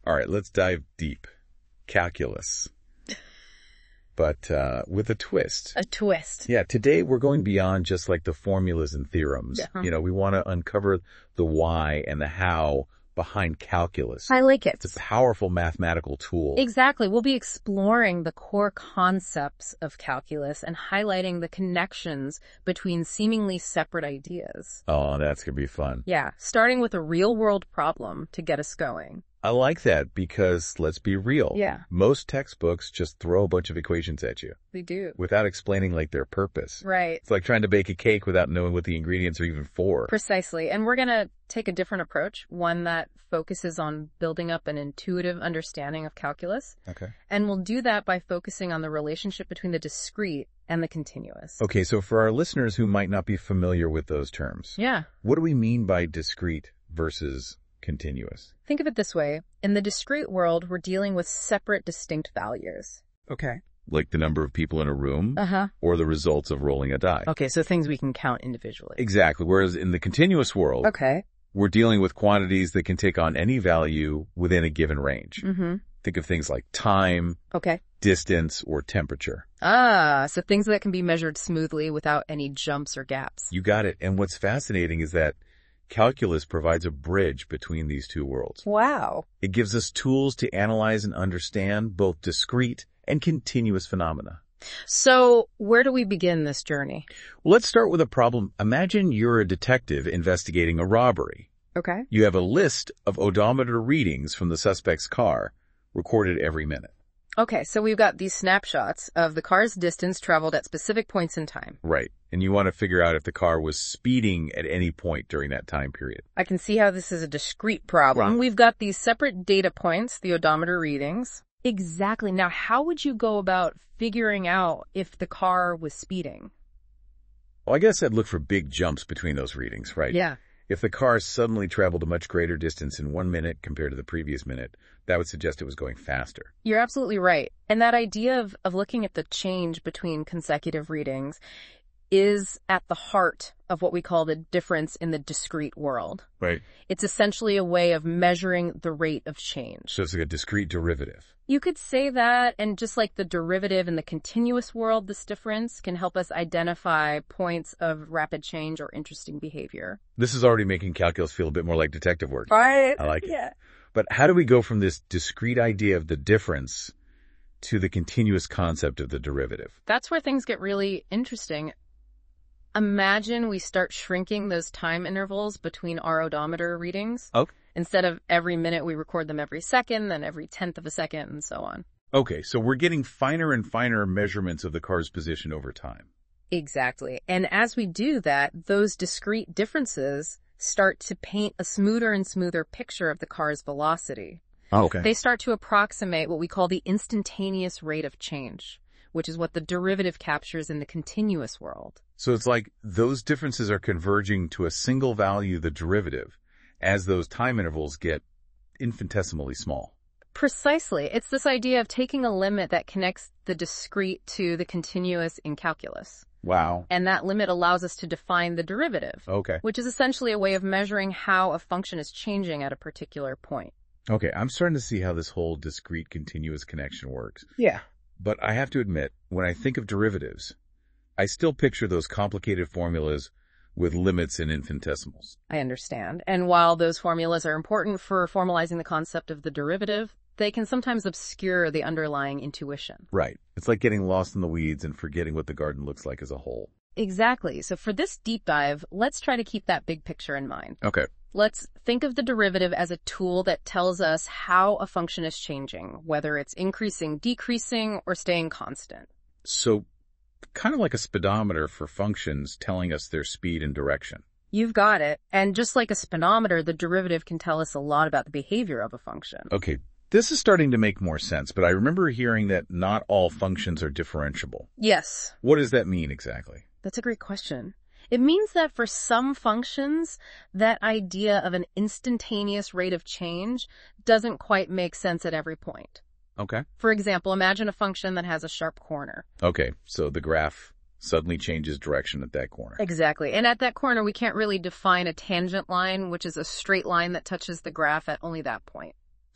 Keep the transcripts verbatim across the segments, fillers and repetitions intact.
All right, let's dive deep. Calculus. But uh, with a twist. A twist. Yeah, today we're going beyond just like the formulas and theorems. Yeah. You know, we want to uncover the why and the how behind calculus. I like it. It's a powerful mathematical tool. Exactly. We'll be exploring the core concepts of calculus and highlighting the connections between seemingly separate ideas. Oh, that's going to be fun. Yeah, starting with a real-world problem to get us going. I like that because, let's be real. Yeah. Most textbooks just throw a bunch of equations at you They do. without explaining like their purpose. Right. It's like trying to bake a cake without knowing what the ingredients are even for. Precisely. And we're going to take a different approach, one that focuses on building up an intuitive understanding of calculus. Okay. And we'll do that by focusing on the relationship between the discrete and the continuous. Okay, so for our listeners who might not be familiar with those terms, Yeah. what do we mean by discrete versus continuous? Think of it this way. In the discrete world, we're dealing with separate, distinct values. Okay. Like the number of people in a room Uh-huh. or the results of rolling a die. Okay, so things we can count individually. Exactly. Whereas in the continuous world, Okay. we're dealing with quantities that can take on any value within a given range. Mm-hmm. Think of things like time, Okay. distance, or temperature. Ah, so things that can be measured smoothly without any jumps or gaps. You got it. And what's fascinating is that calculus provides a bridge between these two worlds. Wow. It gives us tools to analyze and understand both discrete and continuous phenomena. So where do we begin this journey? Well, let's start with a problem. Imagine you're a detective investigating a robbery. Okay. You have a list of odometer readings from the suspect's car, recorded every minute. Okay, so we've got these snapshots of the car's distance traveled at specific points in time. Right. And you want to figure out if the car was speeding at any point during that time period. I can see how this is a discrete problem. Right. We've got these separate data points, the odometer readings. Exactly. Now, how would you go about figuring out if the car was speeding? Well, I guess I'd look for big jumps between those readings, right? Yeah. If the car suddenly traveled a much greater distance in one minute compared to the previous minute, that would suggest it was going faster. You're absolutely right. And that idea of, of looking at the change between consecutive readings is at the heart of what we call the difference in the discrete world. Right. It's essentially a way of measuring the rate of change. So it's like a discrete derivative. You could say that, and just like the derivative in the continuous world, this difference can help us identify points of rapid change or interesting behavior. This is already making calculus feel a bit more like detective work. Right. I like it. Yeah. But how do we go from this discrete idea of the difference to the continuous concept of the derivative? That's where things get really interesting. Imagine we start shrinking those time intervals between our odometer readings. Okay. Instead of every minute, we record them every second, then every tenth of a second, and so on. Okay, so we're getting finer and finer measurements of the car's position over time. Exactly. And as we do that, those discrete differences start to paint a smoother and smoother picture of the car's velocity. Oh, okay. They start to approximate what we call the instantaneous rate of change, which is what the derivative captures in the continuous world. So it's like those differences are converging to a single value, the derivative, as those time intervals get infinitesimally small. Precisely. It's this idea of taking a limit that connects the discrete to the continuous in calculus. Wow. And that limit allows us to define the derivative, Okay. which is essentially a way of measuring how a function is changing at a particular point. Okay, I'm starting to see how this whole discrete continuous connection works. Yeah. But I have to admit, when I think of derivatives, I still picture those complicated formulas with limits and infinitesimals. I understand. And while those formulas are important for formalizing the concept of the derivative, they can sometimes obscure the underlying intuition. Right. It's like getting lost in the weeds and forgetting what the garden looks like as a whole. Exactly. So for this deep dive, let's try to keep that big picture in mind. Okay. Let's think of the derivative as a tool that tells us how a function is changing, whether it's increasing, decreasing, or staying constant. So kind of like a speedometer for functions telling us their speed and direction. You've got it. And just like a speedometer, the derivative can tell us a lot about the behavior of a function. Okay. This is starting to make more sense, but I remember hearing that not all functions are differentiable. Yes. What does that mean exactly? That's a great question. It means that for some functions, that idea of an instantaneous rate of change doesn't quite make sense at every point. Okay. For example, imagine a function that has a sharp corner. Okay, so the graph suddenly changes direction at that corner. Exactly. And at that corner, we can't really define a tangent line, which is a straight line that touches the graph at only that point.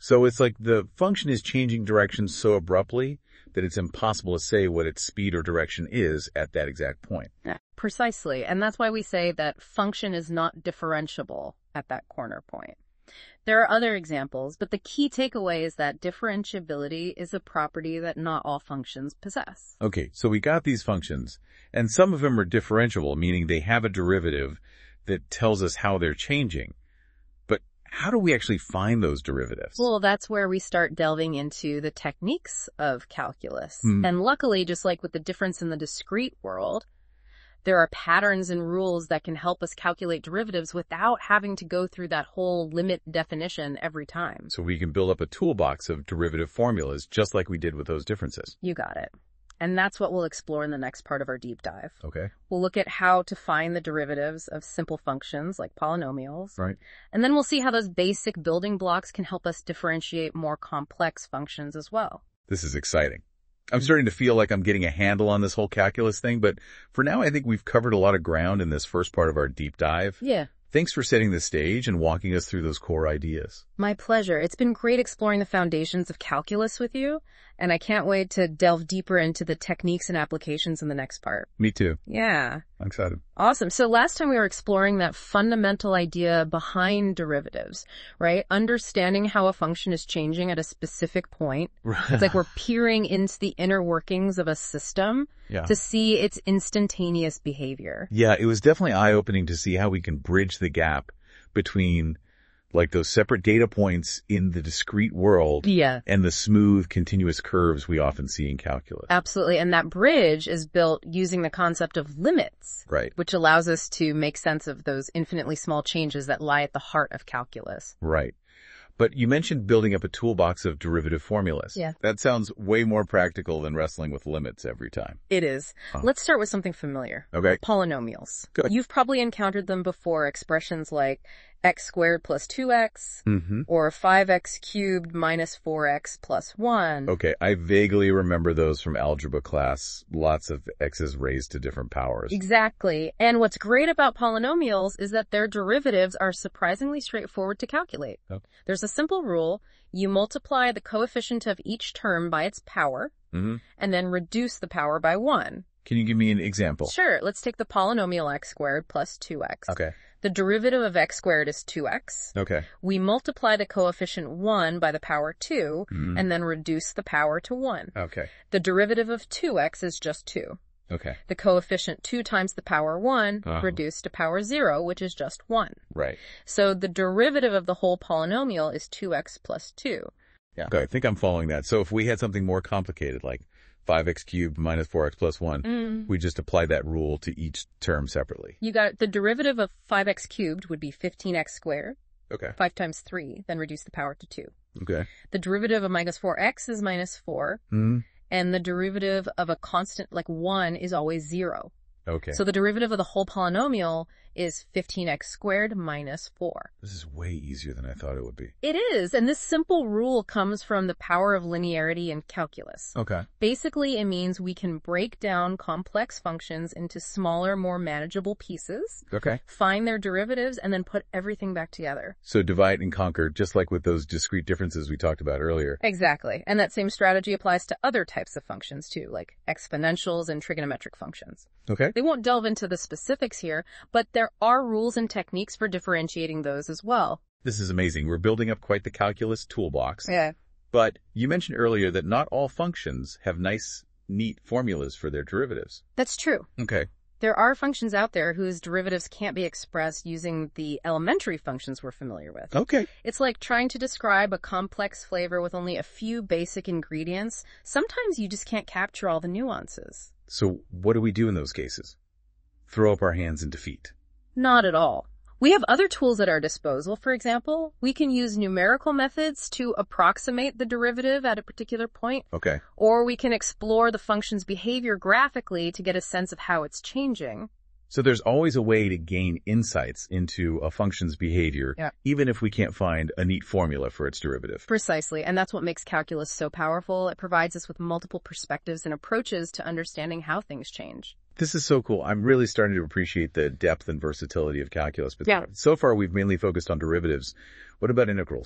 So it's like the function is changing direction so abruptly that it's impossible to say what its speed or direction is at that exact point. Yeah, precisely. And that's why we say that function is not differentiable at that corner point. There are other examples, but the key takeaway is that differentiability is a property that not all functions possess. Okay, so we got these functions, and some of them are differentiable, meaning they have a derivative that tells us how they're changing. But how do we actually find those derivatives? Well, that's where we start delving into the techniques of calculus. Hmm. And luckily, just like with the difference in the discrete world, there are patterns and rules that can help us calculate derivatives without having to go through that whole limit definition every time. So we can build up a toolbox of derivative formulas just like we did with those differences. You got it. And that's what we'll explore in the next part of our deep dive. Okay. We'll look at how to find the derivatives of simple functions like polynomials. Right. And then we'll see how those basic building blocks can help us differentiate more complex functions as well. This is exciting. I'm starting to feel like I'm getting a handle on this whole calculus thing, but for now I think we've covered a lot of ground in this first part of our deep dive. Yeah. Thanks for setting the stage and walking us through those core ideas. My pleasure. It's been great exploring the foundations of calculus with you, and I can't wait to delve deeper into the techniques and applications in the next part. Me too. Yeah. I'm excited. Awesome. So last time we were exploring that fundamental idea behind derivatives, right? Understanding how a function is changing at a specific point. It's like we're peering into the inner workings of a system Yeah. to see its instantaneous behavior. Yeah, it was definitely eye-opening to see how we can bridge the gap between like those separate data points in the discrete world Yeah. and the smooth, continuous curves we often see in calculus. Absolutely. And that bridge is built using the concept of limits, Right, which allows us to make sense of those infinitely small changes that lie at the heart of calculus. right. But you mentioned building up a toolbox of derivative formulas. Yeah. That sounds way more practical than wrestling with limits every time. It is. Huh. Let's start with something familiar. Okay. Polynomials. Good. You've probably encountered them before, expressions like x squared plus two x, Mm-hmm. or five x cubed minus four x plus one. Okay, I vaguely remember those from algebra class. Lots of x's raised to different powers. Exactly. And what's great about polynomials is that their derivatives are surprisingly straightforward to calculate. Oh. There's a simple rule. You multiply the coefficient of each term by its power, Mm-hmm. and then reduce the power by one. Can you give me an example? Sure, let's take the polynomial x squared plus two x. Okay. The derivative of x squared is two x. Okay. We multiply the coefficient one by the power two, Mhm. and then reduce the power to one. Okay. The derivative of two x is just two. Okay. The coefficient two times the power one, Uh-huh. reduced to power zero, which is just one. Right. So the derivative of the whole polynomial is two x plus two. Yeah. Okay, I think I'm following that. So if we had something more complicated, like five x cubed minus four x plus one, Mm. we just apply that rule to each term separately. You got the derivative of five x cubed would be fifteen x squared, Okay. five times three, then reduce the power to two. Okay. The derivative of minus four x is minus four, Mm-hmm. and the derivative of a constant like one is always zero. Okay. So the derivative of the whole polynomial is fifteen x squared minus four. This is way easier than I thought it would be. It is, and this simple rule comes from the power of linearity in calculus. Okay. Basically, it means we can break down complex functions into smaller, more manageable pieces, Okay. find their derivatives, and then put everything back together. So divide and conquer, just like with those discrete differences we talked about earlier. Exactly. And that same strategy applies to other types of functions too, like exponentials and trigonometric functions. Okay. They won't delve into the specifics here, but there are rules and techniques for differentiating those as well. This is amazing. We're building up quite the calculus toolbox. Yeah. But you mentioned earlier that not all functions have nice, neat formulas for their derivatives. That's true. Okay. There are functions out there whose derivatives can't be expressed using the elementary functions we're familiar with. Okay. It's like trying to describe a complex flavor with only a few basic ingredients. Sometimes you just can't capture all the nuances. So what do we do in those cases? Throw up our hands in defeat. Not at all. We have other tools at our disposal. For example, we can use numerical methods to approximate the derivative at a particular point, Okay. or we can explore the function's behavior graphically to get a sense of how it's changing. So there's always a way to gain insights into a function's behavior, Yeah. even if we can't find a neat formula for its derivative. Precisely, and that's what makes calculus so powerful. It provides us with multiple perspectives and approaches to understanding how things change. This is so cool. I'm really starting to appreciate the depth and versatility of calculus. But Yeah. so far, we've mainly focused on derivatives. What about integrals?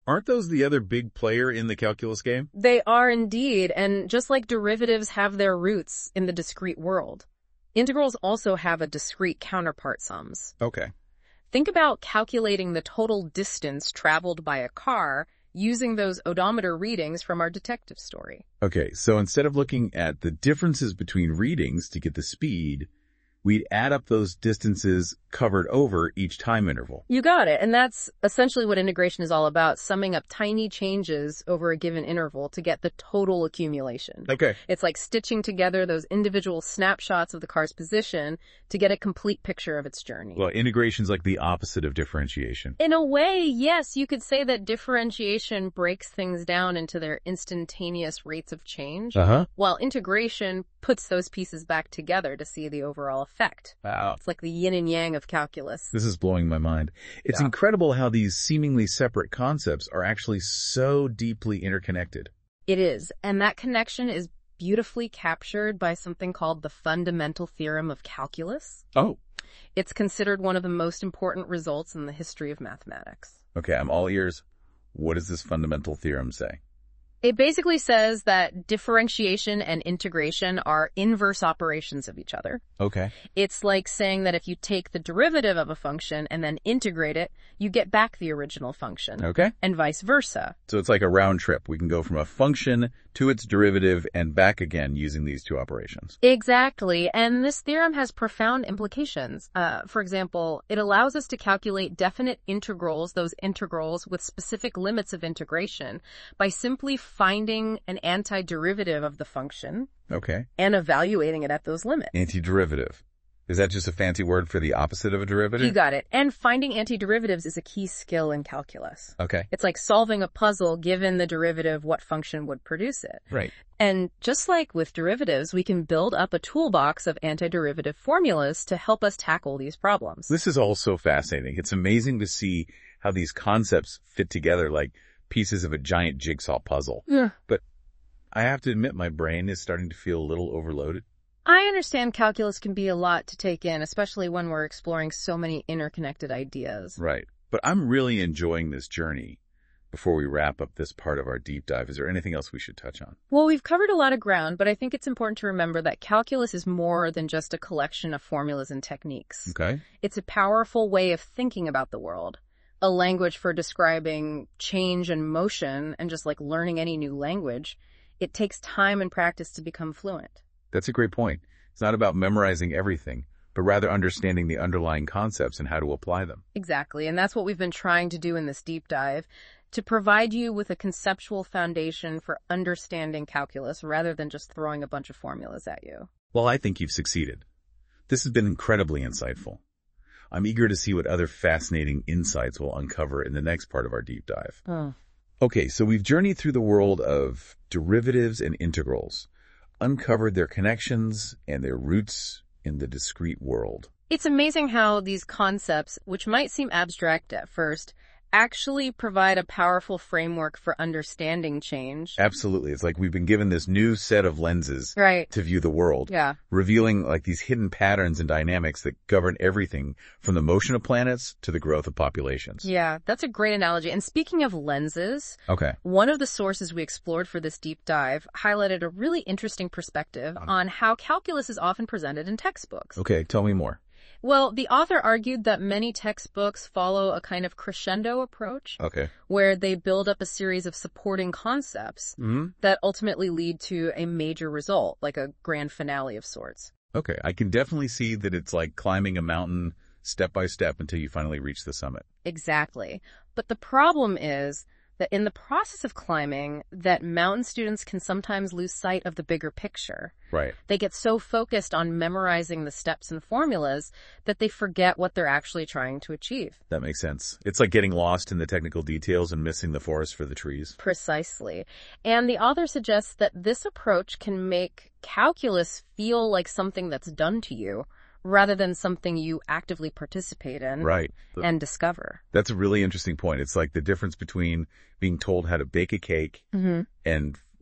Aren't those the other big player in the calculus game? They are indeed, and just like derivatives have their roots in the discrete world, integrals also have a discrete counterpart sums. Okay. Think about calculating the total distance traveled by a car using those odometer readings from our detective story. Okay, so instead of looking at the differences between readings to get the speed, we'd add up those distances covered over each time interval. You got it. And that's essentially what integration is all about, summing up tiny changes over a given interval to get the total accumulation. Okay. It's like stitching together those individual snapshots of the car's position to get a complete picture of its journey. Well, integration's like the opposite of differentiation. In a way, yes, you could say that differentiation breaks things down into their instantaneous rates of change, Uh-huh. while integration puts those pieces back together to see the overall effect. Wow. It's like the yin and yang of calculus. This is blowing my mind. It's Yeah. incredible how these seemingly separate concepts are actually so deeply interconnected. It is, and that connection is beautifully captured by something called the fundamental theorem of calculus. Oh. It's considered one of the most important results in the history of mathematics. Okay, I'm all ears. What does this fundamental theorem say? It basically says that differentiation and integration are inverse operations of each other. Okay. It's like saying that if you take the derivative of a function and then integrate it, you get back the original function. Okay. And vice versa. So it's like a round trip. We can go from a function to its derivative and back again using these two operations. Exactly. And this theorem has profound implications. Uh, for example, it allows us to calculate definite integrals, those integrals with specific limits of integration, by simply finding an antiderivative of the function Okay. and evaluating it at those limits. Antiderivative. Is that just a fancy word for the opposite of a derivative? You got it. And finding antiderivatives is a key skill in calculus. Okay. It's like solving a puzzle given the derivative, what function would produce it. Right. And just like with derivatives, we can build up a toolbox of antiderivative formulas to help us tackle these problems. This is all so fascinating. It's amazing to see how these concepts fit together like pieces of a giant jigsaw puzzle. Yeah. But I have to admit my brain is starting to feel a little overloaded. I understand calculus can be a lot to take in, especially when we're exploring so many interconnected ideas. Right. But I'm really enjoying this journey. Before we wrap up this part of our deep dive, is there anything else we should touch on? Well, we've covered a lot of ground, but I think it's important to remember that calculus is more than just a collection of formulas and techniques. Okay. It's a powerful way of thinking about the world, a language for describing change and motion, and just like learning any new language, it takes time and practice to become fluent. That's a great point. It's not about memorizing everything, but rather understanding the underlying concepts and how to apply them. Exactly, and that's what we've been trying to do in this deep dive, to provide you with a conceptual foundation for understanding calculus rather than just throwing a bunch of formulas at you. Well, I think you've succeeded. This has been incredibly insightful. I'm eager to see what other fascinating insights we'll uncover in the next part of our deep dive. Oh. Okay, so we've journeyed through the world of derivatives and integrals, uncovered their connections and their roots in the discrete world. It's amazing how these concepts, which might seem abstract at first, actually provide a powerful framework for understanding change. Absolutely. It's like we've been given this new set of lenses Right. to view the world, Yeah. revealing like these hidden patterns and dynamics that govern everything from the motion of planets to the growth of populations. Yeah, that's a great analogy. And speaking of lenses, Okay. one of the sources we explored for this deep dive highlighted a really interesting perspective on how calculus is often presented in textbooks. Okay, tell me more. Well, the author argued that many textbooks follow a kind of crescendo approach, Okay. where they build up a series of supporting concepts Mm-hmm. that ultimately lead to a major result, like a grand finale of sorts. Okay, I can definitely see that it's like climbing a mountain step by step until you finally reach the summit. Exactly. But the problem is that in the process of climbing, that mountain students can sometimes lose sight of the bigger picture. Right. They get so focused on memorizing the steps and formulas that they forget what they're actually trying to achieve. That makes sense. It's like getting lost in the technical details and missing the forest for the trees. Precisely. And the author suggests that this approach can make calculus feel like something that's done to you, rather than something you actively participate in Right. and discover. That's a really interesting point. It's like the difference between being told how to bake a cake Mm-hmm. and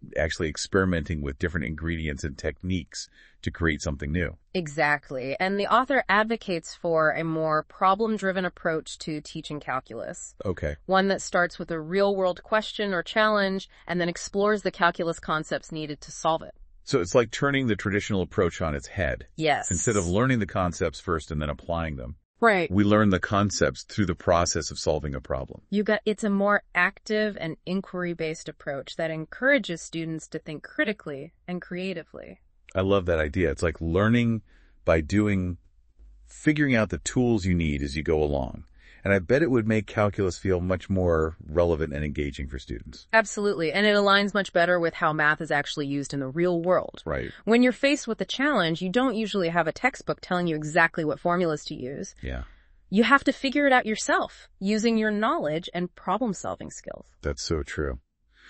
actually experimenting with different ingredients and techniques to create something new. Exactly. And the author advocates for a more problem-driven approach to teaching calculus. Okay. One that starts with a real-world question or challenge and then explores the calculus concepts needed to solve it. So it's like turning the traditional approach on its head. Yes. Instead of learning the concepts first and then applying them, Right. we learn the concepts through the process of solving a problem. You got it's a more active and inquiry-based approach that encourages students to think critically and creatively. I love that idea. It's like learning by doing, figuring out the tools you need as you go along. And I bet it would make calculus feel much more relevant and engaging for students. Absolutely. And it aligns much better with how math is actually used in the real world. Right. When you're faced with a challenge, you don't usually have a textbook telling you exactly what formulas to use. Yeah. You have to figure it out yourself, using your knowledge and problem-solving skills. That's so true.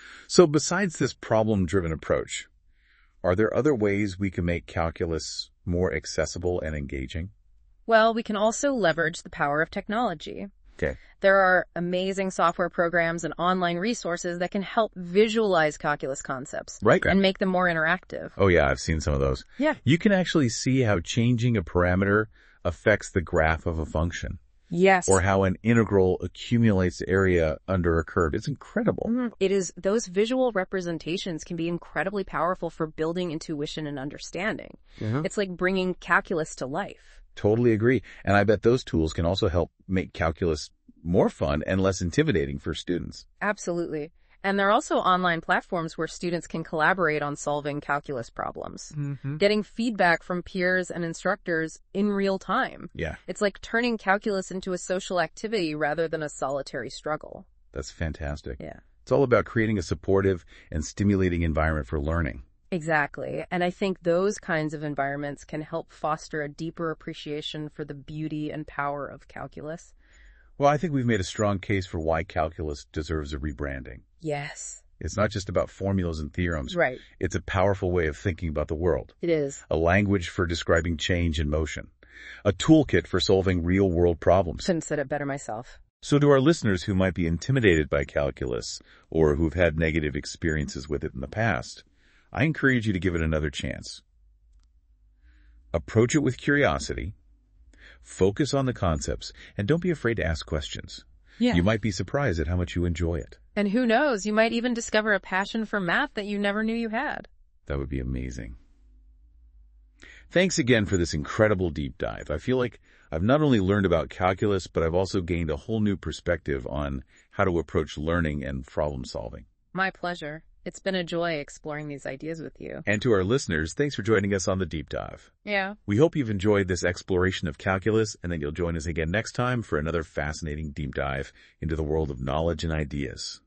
So besides this problem-driven approach, are there other ways we can make calculus more accessible and engaging? Well, we can also leverage the power of technology. Okay. There are amazing software programs and online resources that can help visualize calculus concepts. Right. And make them more interactive. Oh yeah, I've seen some of those. Yeah. You can actually see how changing a parameter affects the graph of a function. Yes. Or how an integral accumulates area under a curve. It's incredible. Mhm. It is, those visual representations can be incredibly powerful for building intuition and understanding. Uh-huh. It's like bringing calculus to life. Totally agree. And I bet those tools can also help make calculus more fun and less intimidating for students. Absolutely. And there are also online platforms where students can collaborate on solving calculus problems, Mm-hmm. getting feedback from peers and instructors in real time. Yeah, It's like turning calculus into a social activity rather than a solitary struggle. that's fantastic. Yeah. It's all about creating a supportive and stimulating environment for learning. Exactly. And I think those kinds of environments can help foster a deeper appreciation for the beauty and power of calculus. Well, I think we've made a strong case for why calculus deserves a rebranding. Yes. It's not just about formulas and theorems. Right. It's a powerful way of thinking about the world, It is. a language for describing change and motion, a toolkit for solving real-world problems. Couldn't said it better myself. So to our listeners who might be intimidated by calculus or who've had negative experiences with it in the past, I encourage you to give it another chance. Approach it with curiosity, focus on the concepts, and don't be afraid to ask questions. Yeah. You might be surprised at how much you enjoy it. And who knows, you might even discover a passion for math that you never knew you had. That would be amazing. Thanks again for this incredible deep dive. I feel like I've not only learned about calculus, but I've also gained a whole new perspective on how to approach learning and problem solving. My pleasure. It's been a joy exploring these ideas with you. And to our listeners, thanks for joining us on the deep dive. Yeah. We hope you've enjoyed this exploration of calculus and that you'll join us again next time for another fascinating deep dive into the world of knowledge and ideas.